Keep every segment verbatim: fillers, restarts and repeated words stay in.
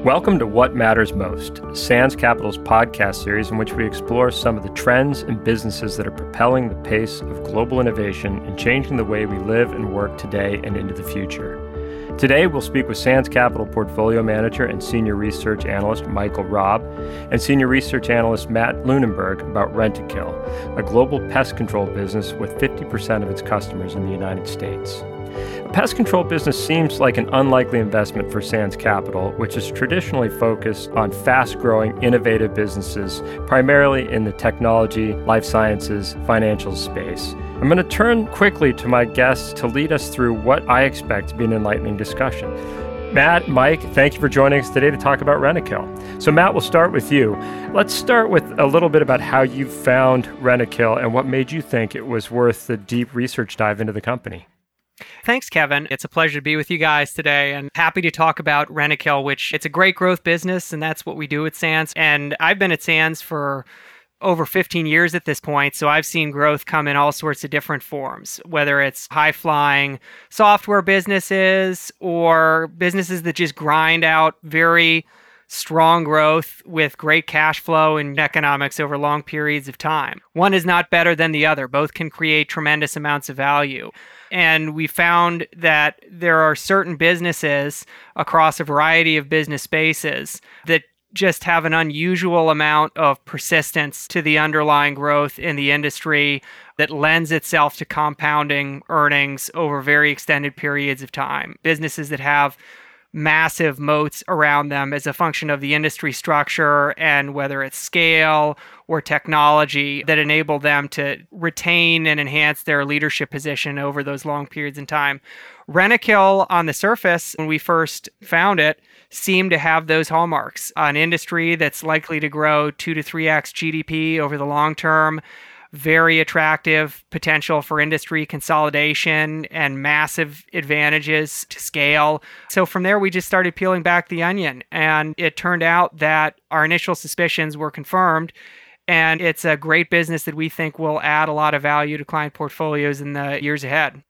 Welcome to What Matters Most, Sands Capital's podcast series in which we explore some of the trends and businesses that are propelling the pace of global innovation and changing the way we live and work today and into the future. Today, we'll speak with Sands Capital Portfolio Manager and Senior Research Analyst Michael Robb and Senior Research Analyst Matt Lunenberg about Rentokil, a global pest control business with fifty percent of its customers in the United States. A pest control business seems like an unlikely investment for Sands Capital, which is traditionally focused on fast-growing, innovative businesses, primarily in the technology, life sciences, financial space. I'm going to turn quickly to my guests to lead us through what I expect to be an enlightening discussion. Matt, Mike, thank you for joining us today to talk about Rentokil. So Matt, we'll start with you. Let's start with a little bit about how you found Rentokil and what made you think it was worth the deep research dive into the company. Thanks, Kevin. It's a pleasure to be with you guys today and happy to talk about Rentokil, which it's a great growth business, and that's what we do at Sands. And I've been at Sands for over fifteen years at this point, so I've seen growth come in all sorts of different forms, whether it's high-flying software businesses or businesses that just grind out very strong growth with great cash flow and economics over long periods of time. One is not better than the other. Both can create tremendous amounts of value. And we found that there are certain businesses across a variety of business spaces that just have an unusual amount of persistence to the underlying growth in the industry that lends itself to compounding earnings over very extended periods of time. Businesses that have massive moats around them as a function of the industry structure and whether it's scale or technology that enable them to retain and enhance their leadership position over those long periods in time. Rentokil, on the surface, when we first found it, seemed to have those hallmarks. An industry that's likely to grow two to three x G D P over the long term, very attractive potential for industry consolidation and massive advantages to scale. So from there, we just started peeling back the onion, and it turned out that our initial suspicions were confirmed, and it's a great business that we think will add a lot of value to client portfolios in the years ahead.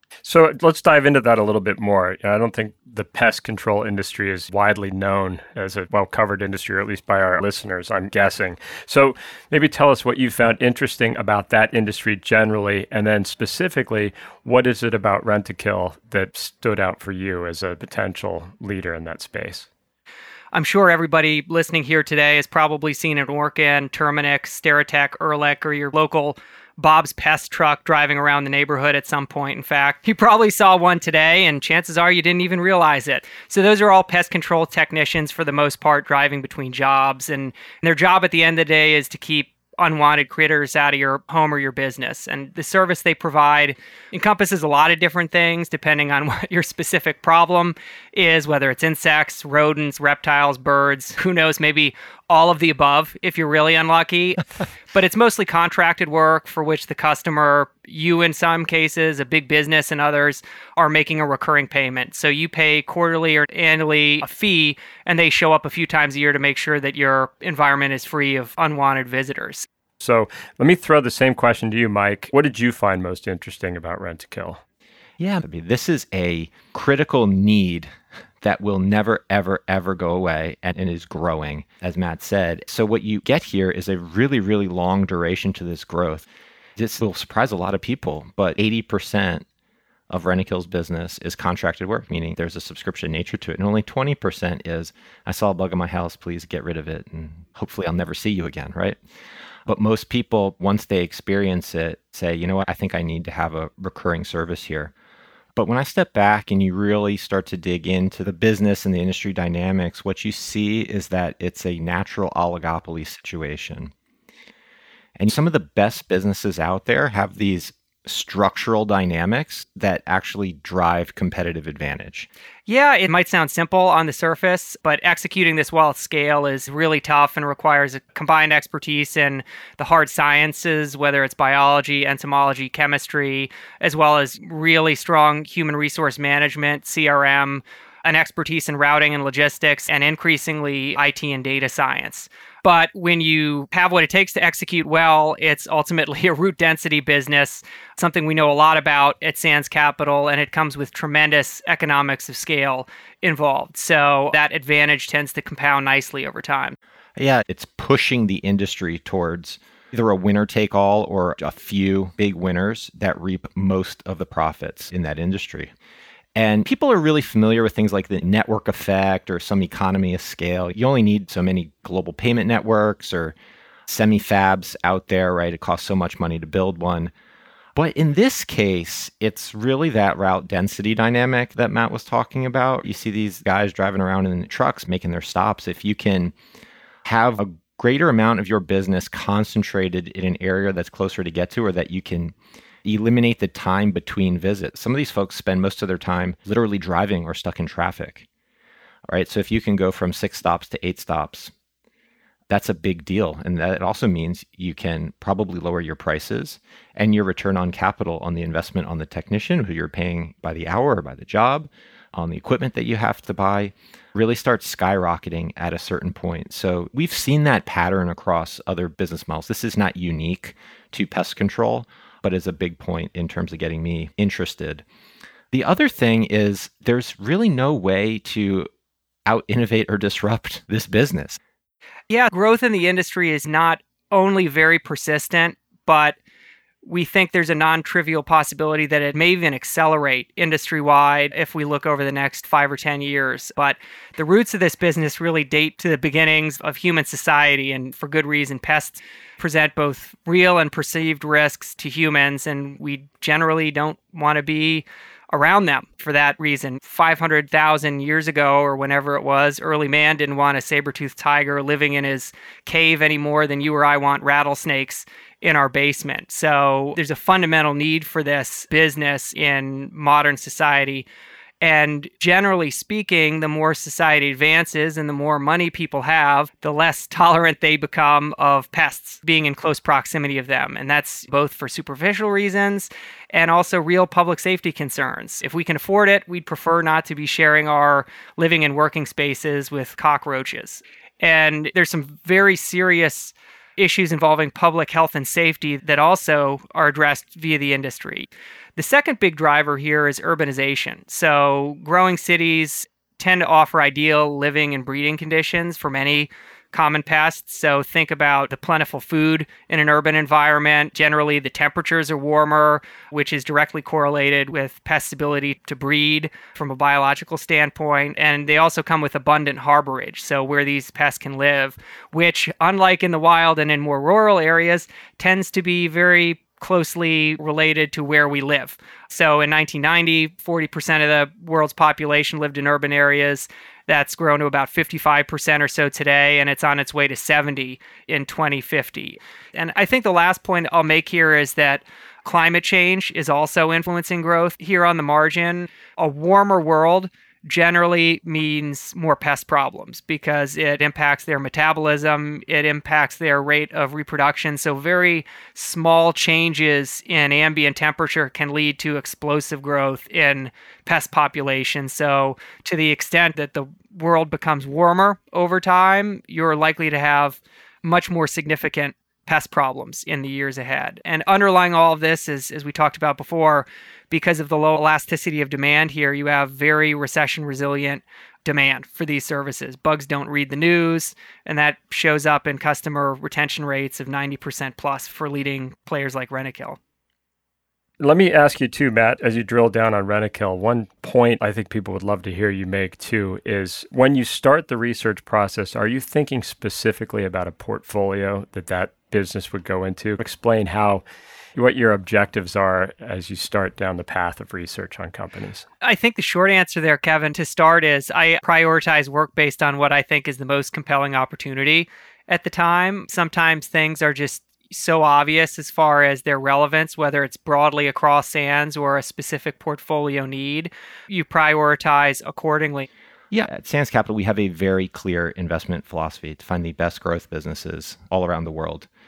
So let's dive into that a little bit more. I don't think the pest control industry is widely known as a well-covered industry, or at least by our listeners, I'm guessing. So maybe tell us what you found interesting about that industry generally, and then specifically, what is it about Rentokil that stood out for you as a potential leader in that space? I'm sure everybody listening here today has probably seen an Orkin, Terminix, Steritech, Ehrlich, or your local Bob's Pest truck driving around the neighborhood at some point. In fact, you probably saw one today, and chances are you didn't even realize it. So those are all pest control technicians for the most part driving between jobs, and their job at the end of the day is to keep unwanted critters out of your home or your business. And the service they provide encompasses a lot of different things depending on what your specific problem is, whether it's insects, rodents, reptiles, birds, who knows, maybe all of the above if you're really unlucky. But it's mostly contracted work for which the customer, you in some cases, a big business in others, are making a recurring payment. So you pay quarterly or annually a fee, and they show up a few times a year to make sure that your environment is free of unwanted visitors. So let me throw the same question to you, Mike. What did you find most interesting about Rentokil? Yeah, I mean, this is a critical need that will never, ever, ever go away and, and is growing, as Matt said. So what you get here is a really, really long duration to this growth. This will surprise a lot of people, but eighty percent of Rentokil's business is contracted work, meaning there's a subscription nature to it. And only twenty percent is, I saw a bug in my house, please get rid of it, and hopefully I'll never see you again, right? But most people, once they experience it, say, you know what, I think I need to have a recurring service here. But when I step back and you really start to dig into the business and the industry dynamics, what you see is that it's a natural oligopoly situation. And some of the best businesses out there have these structural dynamics that actually drive competitive advantage. Yeah, it might sound simple on the surface, but executing this well at scale is really tough and requires a combined expertise in the hard sciences, whether it's biology, entomology, chemistry, as well as really strong human resource management, C R M, an expertise in routing and logistics, and increasingly I T and data science. But when you have what it takes to execute well, it's ultimately a root density business, something we know a lot about at Sands Capital, and it comes with tremendous economics of scale involved. So that advantage tends to compound nicely over time. Yeah, it's pushing the industry towards either a winner take all or a few big winners that reap most of the profits in that industry. And people are really familiar with things like the network effect or some economy of scale. You only need so many global payment networks or semi-fabs out there, right? It costs so much money to build one. But in this case, it's really that route density dynamic that Matt was talking about. You see these guys driving around in trucks making their stops. If you can have a greater amount of your business concentrated in an area that's closer to get to, or that you can eliminate the time between visits. Some of these folks spend most of their time literally driving or stuck in traffic. All right. So if you can go from six stops to eight stops, that's a big deal. And that also means you can probably lower your prices, and your return on capital on the investment on the technician who you're paying by the hour or by the job, on the equipment that you have to buy, really starts skyrocketing at a certain point. So we've seen that pattern across other business models. This is not unique to pest control, but is a big point in terms of getting me interested. The other thing is there's really no way to out-innovate or disrupt this business. Yeah, growth in the industry is not only very persistent, but we think there's a non-trivial possibility that it may even accelerate industry-wide if we look over the next five or ten years. But the roots of this business really date to the beginnings of human society, and for good reason. Pests present both real and perceived risks to humans, and we generally don't want to be around them for that reason. five hundred thousand years ago, or whenever it was, early man didn't want a saber-toothed tiger living in his cave any more than you or I want rattlesnakes in our basement. So there's a fundamental need for this business in modern society. And generally speaking, the more society advances and the more money people have, the less tolerant they become of pests being in close proximity of them. And that's both for superficial reasons and also real public safety concerns. If we can afford it, we'd prefer not to be sharing our living and working spaces with cockroaches. And there's some very serious issues involving public health and safety that also are addressed via the industry. The second big driver here is urbanization. So growing cities tend to offer ideal living and breeding conditions for many common pests. So think about the plentiful food in an urban environment. Generally, the temperatures are warmer, which is directly correlated with pests' ability to breed from a biological standpoint. And they also come with abundant harborage, so where these pests can live, which, unlike in the wild and in more rural areas, tends to be very closely related to where we live. So in nineteen ninety, forty percent of the world's population lived in urban areas. That's grown to about fifty-five percent or so today, and it's on its way to seventy in twenty fifty. And I think the last point I'll make here is that climate change is also influencing growth here on the margin. A warmer world generally means more pest problems because it impacts their metabolism, it impacts their rate of reproduction. So very small changes in ambient temperature can lead to explosive growth in pest populations. So to the extent that the world becomes warmer over time, you're likely to have much more significant pest problems in the years ahead. And underlying all of this is, as we talked about before, because of the low elasticity of demand here, you have very recession-resilient demand for these services. Bugs don't read the news, and that shows up in customer retention rates of ninety percent plus for leading players like Rentokil. Let me ask you too, Matt, as you drill down on Rentokil, one point I think people would love to hear you make too is when you start the research process, are you thinking specifically about a portfolio that that business would go into? Explain how, what your objectives are as you start down the path of research on companies. I think the short answer there, Kevin, to start is I prioritize work based on what I think is the most compelling opportunity at the time. Sometimes things are just so obvious as far as their relevance, whether it's broadly across Sands or a specific portfolio need. You prioritize accordingly. Yeah, at Sands Capital, we have a very clear investment philosophy to find the best growth businesses all around the world.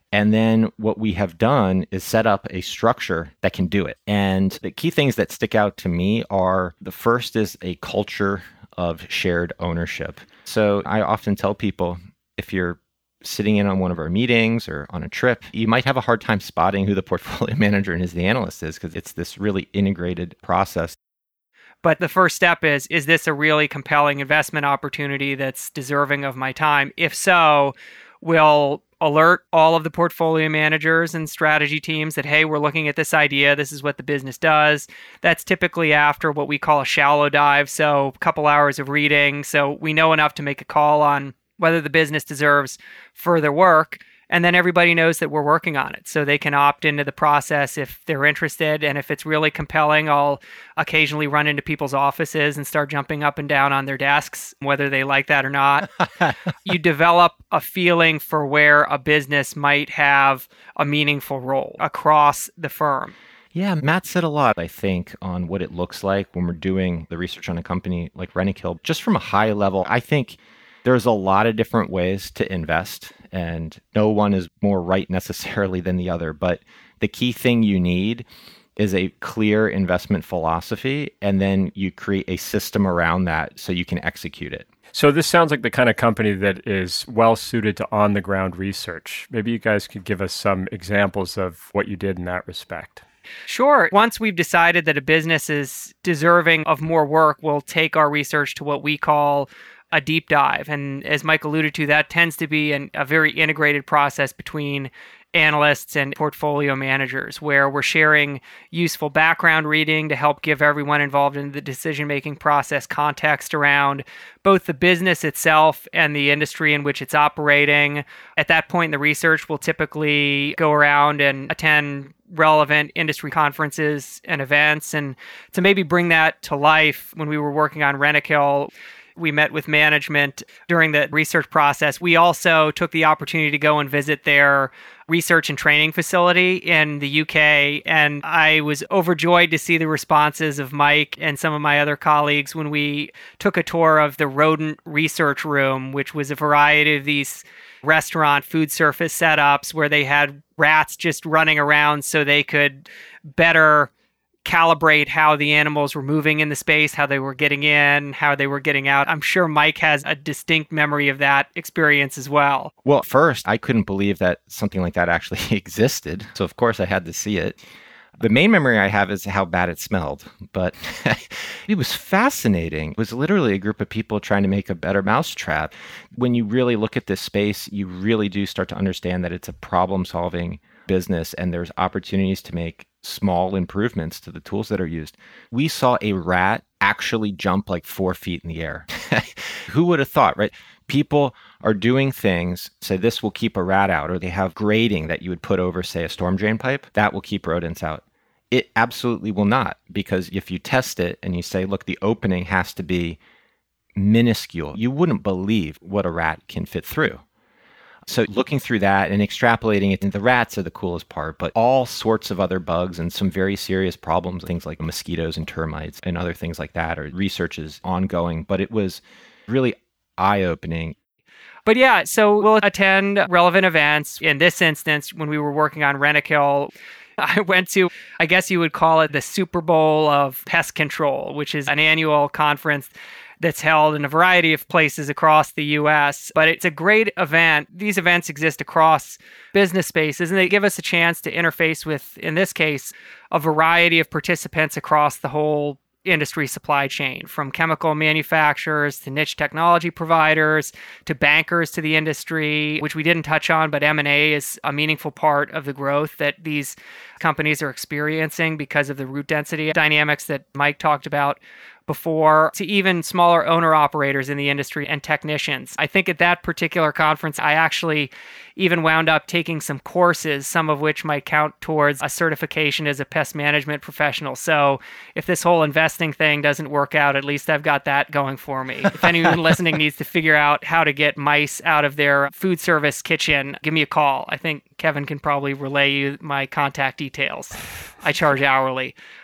And then what we have done is set up a structure that can do it. And the key things that stick out to me are the first is a culture of shared ownership. So I often tell people, if you're sitting in on one of our meetings or on a trip, you might have a hard time spotting who the portfolio manager and who the analyst is, because it's this really integrated process. But the first step is, is this a really compelling investment opportunity that's deserving of my time? If so, we'll alert all of the portfolio managers and strategy teams that, hey, we're looking at this idea. This is what the business does. That's typically after what we call a shallow dive. So a couple hours of reading. So we know enough to make a call on whether the business deserves further work. And then everybody knows that we're working on it. So they can opt into the process if they're interested. And if it's really compelling, I'll occasionally run into people's offices and start jumping up and down on their desks, whether they like that or not. You develop a feeling for where a business might have a meaningful role across the firm. Yeah, Matt said a lot, I think, on what it looks like when we're doing the research on a company like Rentokil. Just from a high level, I think there's a lot of different ways to invest, and no one is more right necessarily than the other. But the key thing you need is a clear investment philosophy, and then you create a system around that so you can execute it. So this sounds like the kind of company that is well suited to on-the-ground research. Maybe you guys could give us some examples of what you did in that respect. Sure. Once we've decided that a business is deserving of more work, we'll take our research to what we call a deep dive. And as Mike alluded to, that tends to be an, a very integrated process between analysts and portfolio managers, where we're sharing useful background reading to help give everyone involved in the decision-making process context around both the business itself and the industry in which it's operating. At that point in the research, we'll typically go around and attend relevant industry conferences and events. And to maybe bring that to life, when we were working on Rentokil, we met with management during the research process. We also took the opportunity to go and visit their research and training facility in the U K. And I was overjoyed to see the responses of Mike and some of my other colleagues when we took a tour of the rodent research room, which was a variety of these restaurant food service setups where they had rats just running around so they could better calibrate how the animals were moving in the space, how they were getting in, how they were getting out. I'm sure Mike has a distinct memory of that experience as well. Well, first, I couldn't believe that something like that actually existed. So, of course, I had to see it. The main memory I have is how bad it smelled, but it was fascinating. It was literally a group of people trying to make a better mousetrap. When you really look at this space, you really do start to understand that it's a problem-solving business, and there's opportunities to make small improvements to the tools that are used. We saw a rat actually jump like four feet in the air. Who would have thought, right? People are doing things, say this will keep a rat out, or they have grating that you would put over, say, a storm drain pipe, that will keep rodents out. It absolutely will not, because if you test it and you say, look, the opening has to be minuscule, you wouldn't believe what a rat can fit through. So looking through that and extrapolating it, and the rats are the coolest part, but all sorts of other bugs and some very serious problems, things like mosquitoes and termites and other things like that, or research is ongoing, but it was really eye-opening. But yeah, so we'll attend relevant events. In this instance, when we were working on Rentokil, I went to, I guess you would call it the Super Bowl of Pest Control, which is an annual conference that's held in a variety of places across the U S. But it's a great event. These events exist across business spaces, and they give us a chance to interface with, in this case, a variety of participants across the whole industry supply chain, from chemical manufacturers to niche technology providers to bankers to the industry, which we didn't touch on, but M and A is a meaningful part of the growth that these companies are experiencing because of the root density dynamics that Mike talked about before, to even smaller owner-operators in the industry and technicians. I think at that particular conference, I actually even wound up taking some courses, some of which might count towards a certification as a pest management professional. So if this whole investing thing doesn't work out, at least I've got that going for me. If anyone listening needs to figure out how to get mice out of their food service kitchen, give me a call. I think Kevin can probably relay you my contact details. I charge hourly.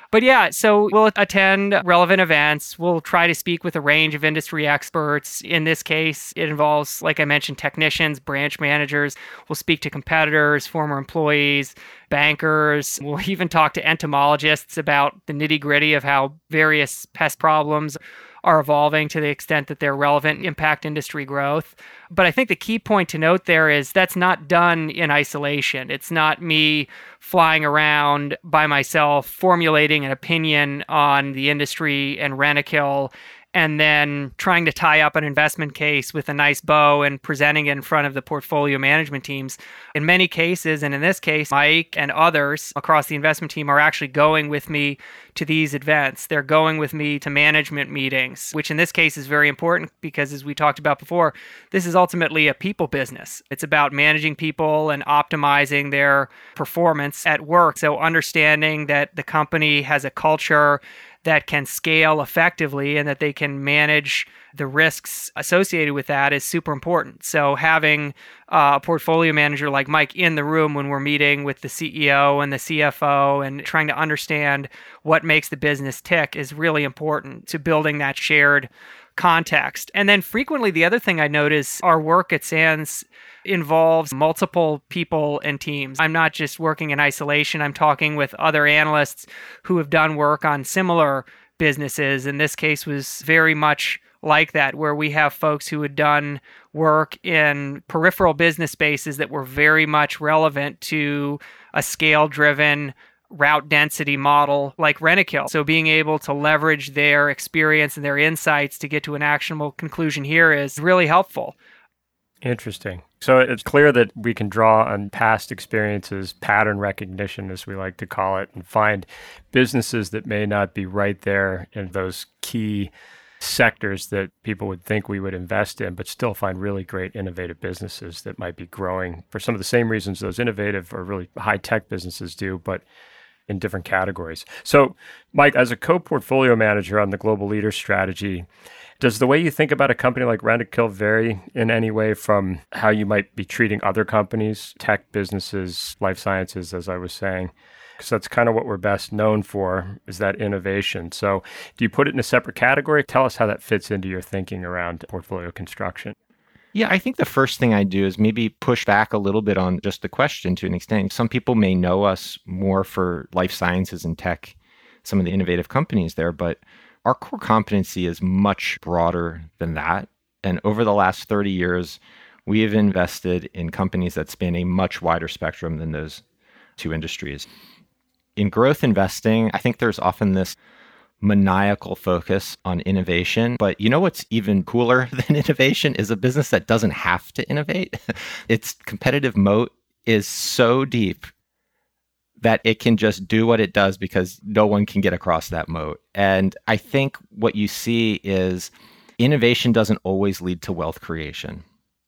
But yeah, so we'll attend relevant events. We'll try to speak with a range of industry experts. In this case, it involves, like I mentioned, technicians, branch managers. We'll speak to competitors, former employees, bankers. We'll even talk to entomologists about the nitty-gritty of how various pest problems are evolving to the extent that they're relevant, impact industry growth. But I think the key point to note there is that's not done in isolation. It's not me flying around by myself, formulating an opinion on the industry and Rentokil, and then trying to tie up an investment case with a nice bow and presenting it in front of the portfolio management teams. In many cases, and in this case, Mike and others across the investment team are actually going with me to these events. They're going with me to management meetings, which in this case is very important because, as we talked about before, this is ultimately a people business. It's about managing people and optimizing their performance at work. So understanding that the company has a culture that can scale effectively and that they can manage the risks associated with that is super important. So having uh, a portfolio manager like Mike in the room when we're meeting with the C E O and the C F O and trying to understand what makes the business tick is really important to building that shared context. And then frequently the other thing I notice, our work at SANS involves multiple people and teams. I'm not just working in isolation. I'm talking with other analysts who have done work on similar businesses. In this case was very much like that, where we have folks who had done work in peripheral business spaces that were very much relevant to a scale-driven route density model like Rentokil. So being able to leverage their experience and their insights to get to an actionable conclusion here is really helpful. Interesting. So it's clear that we can draw on past experiences, pattern recognition, as we like to call it, and find businesses that may not be right there in those key sectors that people would think we would invest in, but still find really great innovative businesses that might be growing for some of the same reasons those innovative or really high-tech businesses do, but in different categories. So, Mike, as a co-portfolio manager on the Global Leader Strategy, does the way you think about a company like Rentokil vary in any way from how you might be treating other companies, tech businesses, life sciences, as I was saying? Because that's kind of what we're best known for, is that innovation. So do you put it in a separate category? Tell us how that fits into your thinking around portfolio construction. Yeah, I think the first thing I do is maybe push back a little bit on just the question to an extent. Some people may know us more for life sciences and tech, some of the innovative companies there, but our core competency is much broader than that. And over the last thirty years, we have invested in companies that span a much wider spectrum than those two industries. In growth investing, I think there's often this maniacal focus on innovation. But you know what's even cooler than innovation is a business that doesn't have to innovate. Its competitive moat is so deep that it can just do what it does because no one can get across that moat. And I think what you see is innovation doesn't always lead to wealth creation.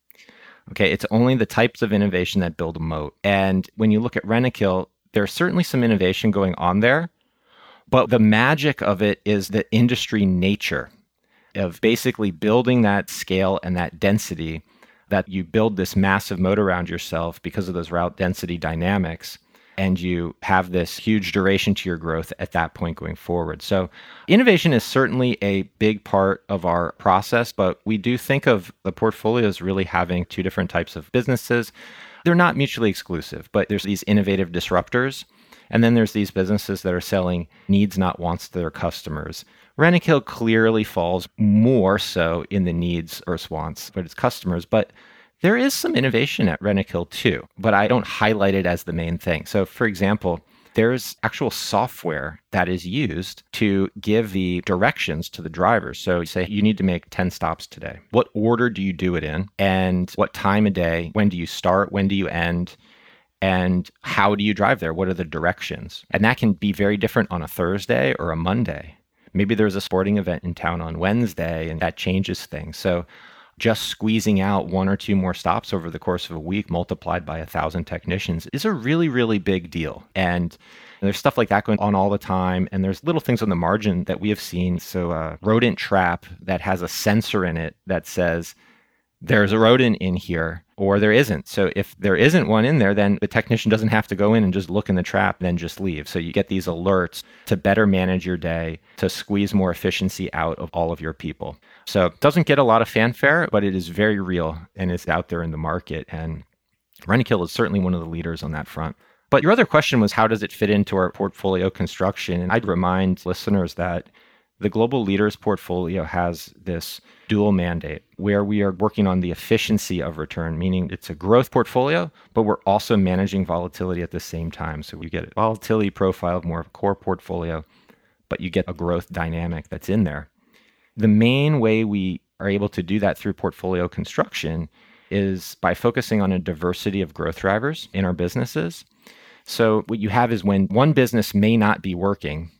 Okay, it's only the types of innovation that build a moat. And when you look at Rentokil, there's certainly some innovation going on there, but the magic of it is the industry nature of basically building that scale and that density, that you build this massive moat around yourself because of those route density dynamics, and you have this huge duration to your growth at that point going forward. So innovation is certainly a big part of our process, but we do think of the portfolio as really having two different types of businesses. They're not mutually exclusive, but there's these innovative disruptors, and then there's these businesses that are selling needs, not wants to their customers. Rentokil clearly falls more so in the needs or wants for its customers, but there is some innovation at Rentokil too, but I don't highlight it as the main thing. So for example, there's actual software that is used to give the directions to the drivers. So you say, you need to make ten stops today. What order do you do it in? And what time of day? When do you start? When do you end? And how do you drive there? What are the directions? And that can be very different on a Thursday or a Monday. Maybe there's a sporting event in town on Wednesday and that changes things. So just squeezing out one or two more stops over the course of a week multiplied by a thousand technicians is a really, really big deal. And there's stuff like that going on all the time. And there's little things on the margin that we have seen. So a rodent trap that has a sensor in it that says, there's a rodent in here or there isn't. So if there isn't one in there, then the technician doesn't have to go in and just look in the trap and then just leave. So you get these alerts to better manage your day, to squeeze more efficiency out of all of your people. So it doesn't get a lot of fanfare, but it is very real and it's out there in the market. And Rentokil is certainly one of the leaders on that front. But your other question was, how does it fit into our portfolio construction? And I'd remind listeners that the Global Leaders portfolio has this dual mandate where we are working on the efficiency of return, meaning it's a growth portfolio, but we're also managing volatility at the same time. So we get a volatility profile of more of a core portfolio, but you get a growth dynamic that's in there. The main way we are able to do that through portfolio construction is by focusing on a diversity of growth drivers in our businesses. So what you have is when one business may not be working,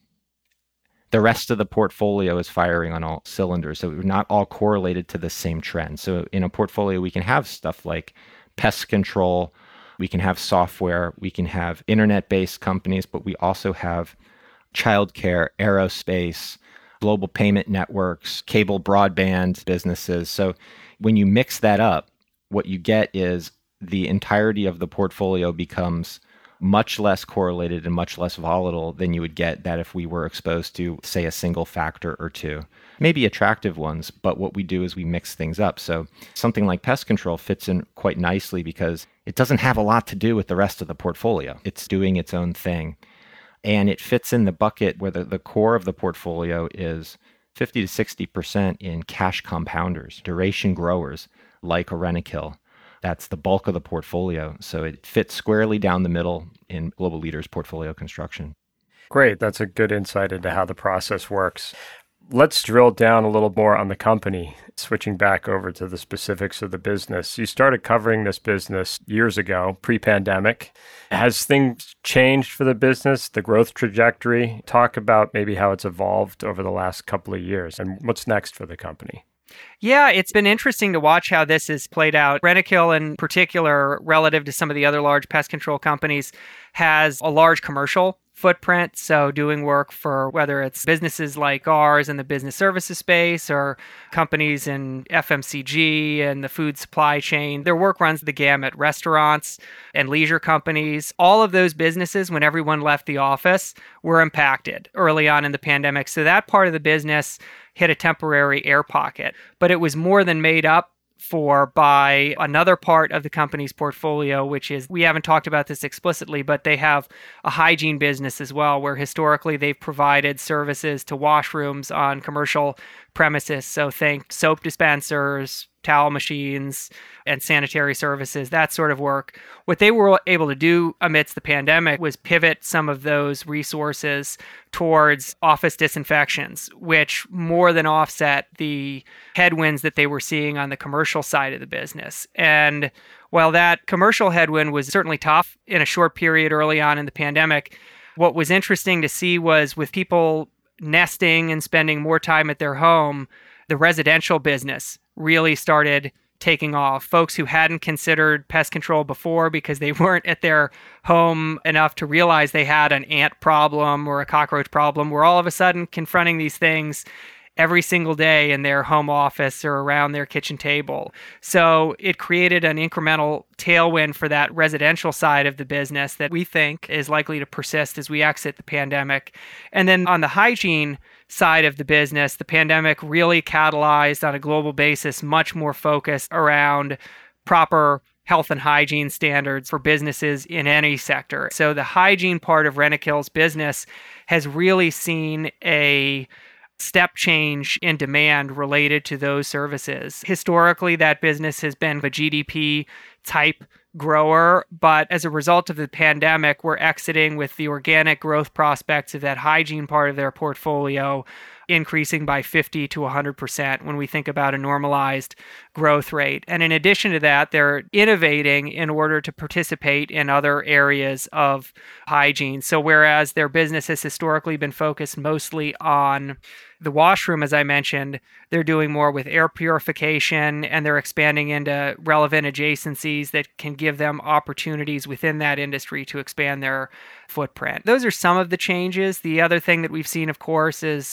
the rest of the portfolio is firing on all cylinders. So we're not all correlated to the same trend. So in a portfolio, we can have stuff like pest control, we can have software, we can have internet-based companies, but we also have childcare, aerospace, global payment networks, cable broadband businesses. So when you mix that up, what you get is the entirety of the portfolio becomes much less correlated and much less volatile than you would get that if we were exposed to, say, a single factor or two. Maybe attractive ones, but what we do is we mix things up. So something like pest control fits in quite nicely because it doesn't have a lot to do with the rest of the portfolio. It's doing its own thing. And it fits in the bucket where the, the core of the portfolio is fifty to sixty percent in cash compounders, duration growers like a Rentokil. That's the bulk of the portfolio. So it fits squarely down the middle in Global Leaders portfolio construction. Great. That's a good insight into how the process works. Let's drill down a little more on the company, switching back over to the specifics of the business. You started covering this business years ago, pre-pandemic. Has things changed for the business, the growth trajectory? Talk about maybe how it's evolved over the last couple of years and what's next for the company. Yeah, it's been interesting to watch how this has played out. Rentokil in particular, relative to some of the other large pest control companies, has a large commercial footprint. So doing work for whether it's businesses like ours in the business services space or companies in F M C G and the food supply chain, their work runs the gamut. Restaurants and leisure companies, all of those businesses, when everyone left the office, were impacted early on in the pandemic. So that part of the business hit a temporary air pocket, but it was more than made up for by another part of the company's portfolio, which is, we haven't talked about this explicitly, but they have a hygiene business as well, where historically they've provided services to washrooms on commercial premises. So think soap dispensers, towel machines, and sanitary services, that sort of work. What they were able to do amidst the pandemic was pivot some of those resources towards office disinfections, which more than offset the headwinds that they were seeing on the commercial side of the business. And while that commercial headwind was certainly tough in a short period early on in the pandemic, what was interesting to see was with people nesting and spending more time at their home, the residential business really started taking off. Folks who hadn't considered pest control before because they weren't at their home enough to realize they had an ant problem or a cockroach problem were all of a sudden confronting these things every single day in their home office or around their kitchen table. So it created an incremental tailwind for that residential side of the business that we think is likely to persist as we exit the pandemic. And then on the hygiene side of the business, the pandemic really catalyzed on a global basis much more focus around proper health and hygiene standards for businesses in any sector. So the hygiene part of Rentokil's business has really seen a step change in demand related to those services. Historically, that business has been a G D P type grower, but as a result of the pandemic, we're exiting with the organic growth prospects of that hygiene part of their portfolio increasing by fifty to one hundred percent when we think about a normalized growth rate. And in addition to that, they're innovating in order to participate in other areas of hygiene. So whereas their business has historically been focused mostly on the washroom, as I mentioned, they're doing more with air purification, and they're expanding into relevant adjacencies that can give them opportunities within that industry to expand their footprint. Those are some of the changes. The other thing that we've seen, of course, is there's a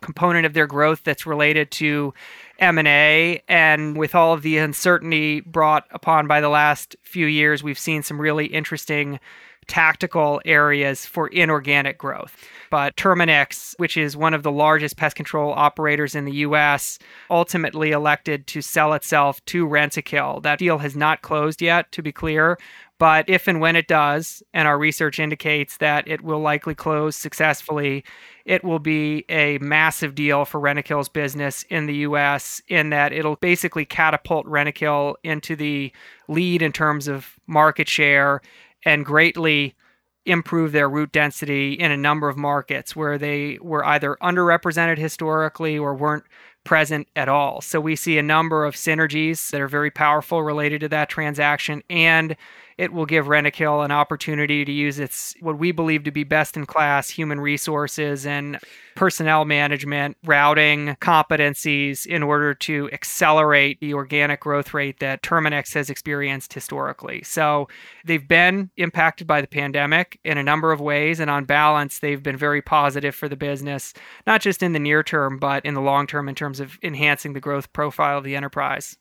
component of their growth that's related to M and A. And with all of the uncertainty brought upon by the last few years, we've seen some really interesting tactical areas for inorganic growth. But Terminix, which is one of the largest pest control operators in the U S, ultimately elected to sell itself to Rentokil. That deal has not closed yet, to be clear. But if and when it does, and our research indicates that it will likely close successfully, it will be a massive deal for Rentokil's business in the U S, in that it'll basically catapult Rentokil into the lead in terms of market share and greatly improve their route density in a number of markets where they were either underrepresented historically or weren't present at all. So we see a number of synergies that are very powerful related to that transaction, and it will give Rentokil an opportunity to use its what we believe to be best-in-class human resources and personnel management, routing competencies in order to accelerate the organic growth rate that Terminix has experienced historically. So they've been impacted by the pandemic in a number of ways, and on balance, they've been very positive for the business, not just in the near term, but in the long term in terms of enhancing the growth profile of the enterprise.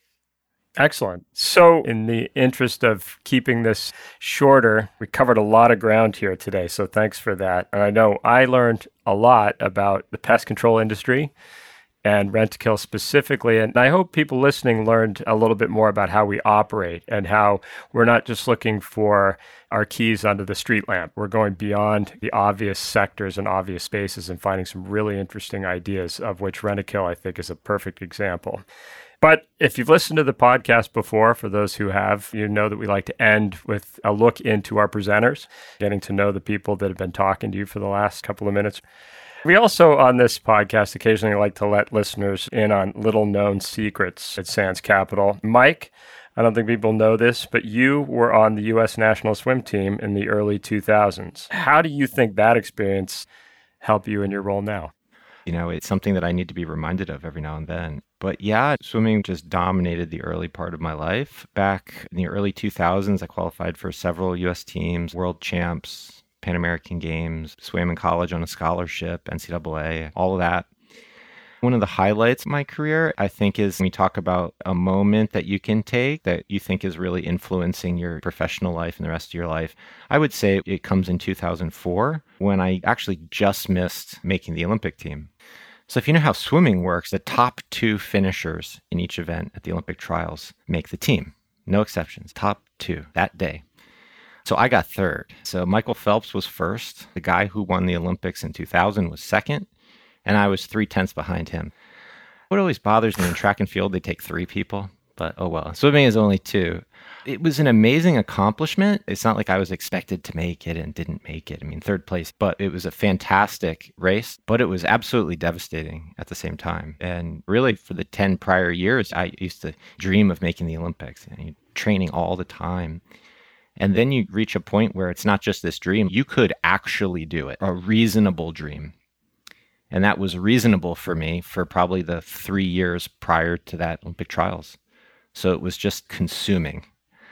Excellent. So in the interest of keeping this shorter, we covered a lot of ground here today. So thanks for that. And I know I learned a lot about the pest control industry and Rentokil specifically. And I hope people listening learned a little bit more about how we operate and how we're not just looking for our keys under the street lamp. We're going beyond the obvious sectors and obvious spaces and finding some really interesting ideas, of which Rentokil, I think, is a perfect example. But if you've listened to the podcast before, for those who have, you know that we like to end with a look into our presenters, getting to know the people that have been talking to you for the last couple of minutes. We also, on this podcast, occasionally like to let listeners in on little-known secrets at Sands Capital. Mike, I don't think people know this, but you were on the U S national swim team in the early two thousands. How do you think that experience helped you in your role now? You know, it's something that I need to be reminded of every now and then. But yeah, swimming just dominated the early part of my life. Back in the early two thousands, I qualified for several U S teams, world champs, Pan American Games, swam in college on a scholarship, N C double A, all of that. One of the highlights of my career, I think, is when we talk about a moment that you can take that you think is really influencing your professional life and the rest of your life. I would say it comes in two thousand four, when I actually just missed making the Olympic team. So if you know how swimming works, the top two finishers in each event at the Olympic trials make the team. No exceptions. Top two that day. So I got third. So Michael Phelps was first. The guy who won the Olympics in two thousand was second. And I was three tenths behind him. What always bothers me in track and field, they take three people, but oh well. Swimming is only two. It was an amazing accomplishment. It's not like I was expected to make it and didn't make it. I mean, third place, but it was a fantastic race, but it was absolutely devastating at the same time. And really for the ten prior years, I used to dream of making the Olympics and training all the time. And then you reach a point where it's not just this dream, you could actually do it, a reasonable dream. And that was reasonable for me for probably the three years prior to that Olympic trials. So it was just consuming.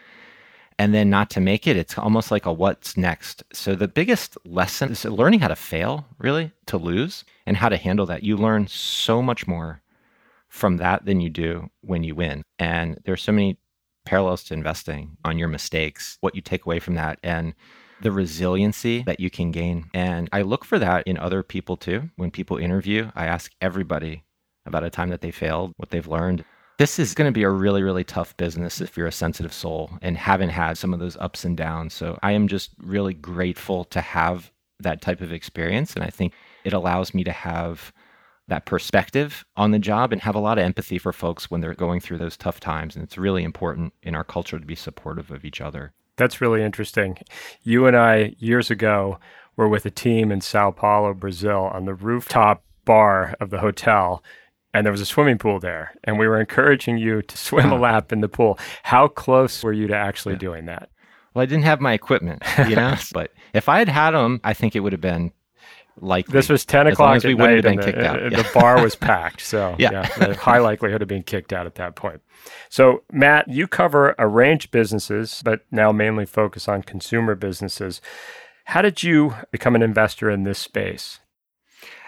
And then not to make it, it's almost like a what's next. So the biggest lesson is learning how to fail, really, to lose, and how to handle that. You learn so much more from that than you do when you win. And there's so many parallels to investing on your mistakes, what you take away from that, and the resiliency that you can gain. And I look for that in other people too. When people interview, I ask everybody about a time that they failed, what they've learned. This is going to be a really, really tough business if you're a sensitive soul and haven't had some of those ups and downs. So I am just really grateful to have that type of experience. And I think it allows me to have that perspective on the job and have a lot of empathy for folks when they're going through those tough times. And it's really important in our culture to be supportive of each other. That's really interesting. You and I, years ago, were with a team in Sao Paulo, Brazil, on the rooftop bar of the hotel, and there was a swimming pool there, and we were encouraging you to swim a lap in the pool. How close were you to actually yeah. doing that? Well, I didn't have my equipment, you know, but if I had had them, I think it would have been likely. This was ten o'clock as at we night, wouldn't have been and kicked the, out. Uh, Yeah. the bar was packed, so yeah. yeah, high likelihood of being kicked out at that point. So, Matt, you cover a range of businesses, but now mainly focus on consumer businesses. How did you become an investor in this space?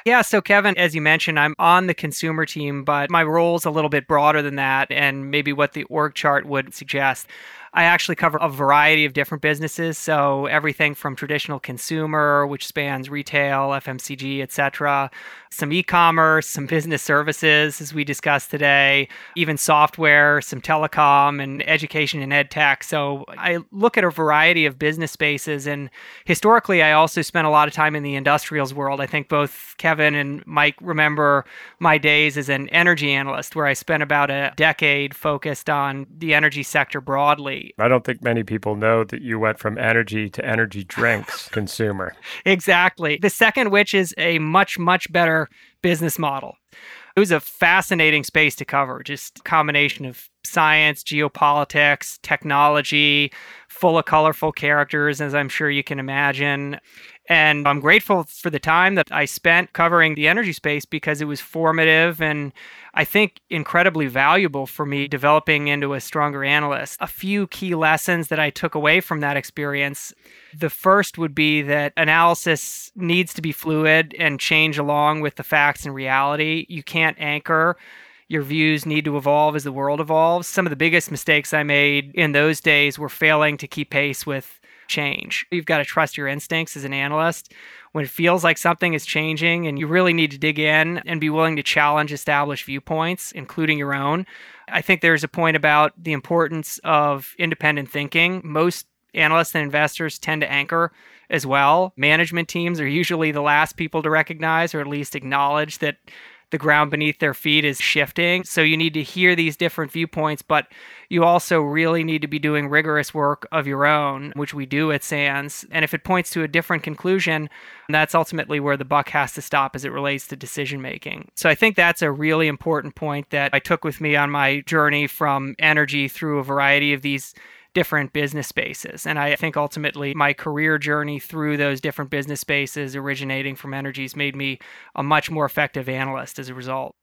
Yeah, so Kevin, as you mentioned, I'm on the consumer team, but my role is a little bit broader than that and maybe what the org chart would suggest. I actually cover a variety of different businesses, so everything from traditional consumer, which spans retail, F M C G, et cetera, some e-commerce, some business services, as we discussed today, even software, some telecom, and education and ed tech. So I look at a variety of business spaces, and historically, I also spent a lot of time in the industrials world. I think both Kevin and Mike remember my days as an energy analyst, where I spent about a decade focused on the energy sector broadly. I don't think many people know that you went from energy to energy drinks consumer. Exactly. The second, which is a much, much better business model. It was a fascinating space to cover, just a combination of science, geopolitics, technology, full of colorful characters, as I'm sure you can imagine. And I'm grateful for the time that I spent covering the energy space because it was formative and I think incredibly valuable for me developing into a stronger analyst. A few key lessons that I took away from that experience. The first would be that analysis needs to be fluid and change along with the facts and reality. You can't anchor. Your views need to evolve as the world evolves. Some of the biggest mistakes I made in those days were failing to keep pace with change. You've got to trust your instincts as an analyst. When it feels like something is changing and you really need to dig in and be willing to challenge established viewpoints, including your own. I think there's a point about the importance of independent thinking. Most analysts and investors tend to anchor as well. Management teams are usually the last people to recognize or at least acknowledge that the ground beneath their feet is shifting. So you need to hear these different viewpoints, but you also really need to be doing rigorous work of your own, which we do at SANS. And if it points to a different conclusion, that's ultimately where the buck has to stop as it relates to decision making. So I think that's a really important point that I took with me on my journey from energy through a variety of these different business spaces. And I think ultimately my career journey through those different business spaces originating from energies made me a much more effective analyst as a result.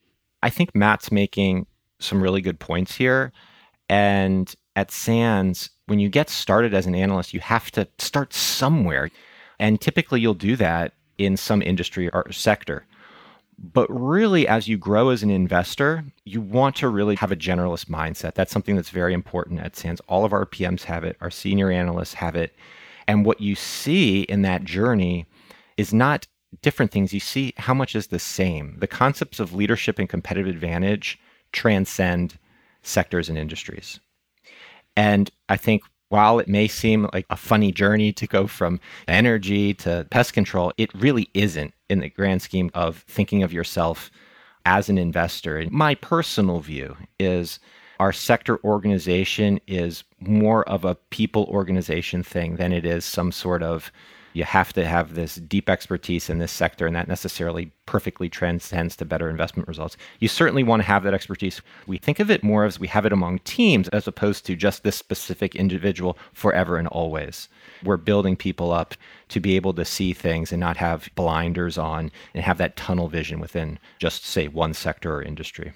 I think Matt's making some really good points here. And at SANS, when you get started as an analyst, you have to start somewhere. And typically you'll do that in some industry or sector. But really, as you grow as an investor, you want to really have a generalist mindset. That's something that's very important at SANS. All of our P Ms have it. Our senior analysts have it. And what you see in that journey is not different things. You see how much is the same. The concepts of leadership and competitive advantage transcend sectors and industries. And I think while it may seem like a funny journey to go from energy to pest control, it really isn't in the grand scheme of thinking of yourself as an investor. And my personal view is our sector organization is more of a people organization thing than it is some sort of, you have to have this deep expertise in this sector, and that necessarily perfectly transcends to better investment results. You certainly want to have that expertise. We think of it more as we have it among teams as opposed to just this specific individual forever and always. We're building people up to be able to see things and not have blinders on and have that tunnel vision within just, say, one sector or industry.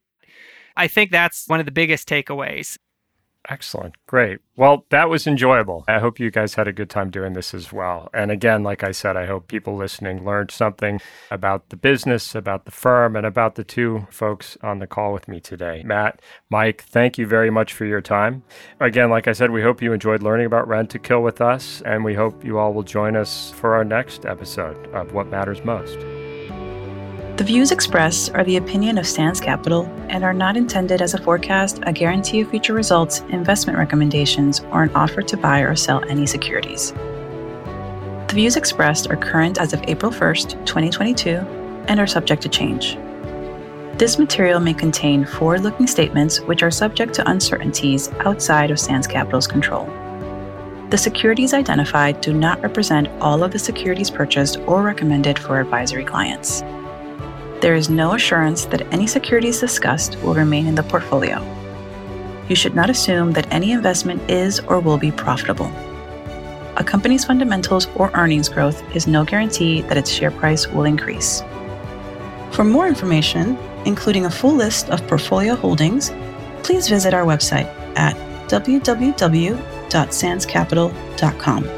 I think that's one of the biggest takeaways. Excellent. Great. Well, that was enjoyable. I hope you guys had a good time doing this as well. And again, like I said, I hope people listening learned something about the business, about the firm, and about the two folks on the call with me today. Matt, Mike, thank you very much for your time. Again, like I said, we hope you enjoyed learning about Rentokil with us, and we hope you all will join us for our next episode of What Matters Most. The views expressed are the opinion of SANS Capital and are not intended as a forecast, a guarantee of future results, investment recommendations, or an offer to buy or sell any securities. The views expressed are current as of April first, twenty twenty-two, and are subject to change. This material may contain forward-looking statements which are subject to uncertainties outside of SANS Capital's control. The securities identified do not represent all of the securities purchased or recommended for advisory clients. There is no assurance that any securities discussed will remain in the portfolio. You should not assume that any investment is or will be profitable. A company's fundamentals or earnings growth is no guarantee that its share price will increase. For more information, including a full list of portfolio holdings, please visit our website at w w w dot sans capital dot com.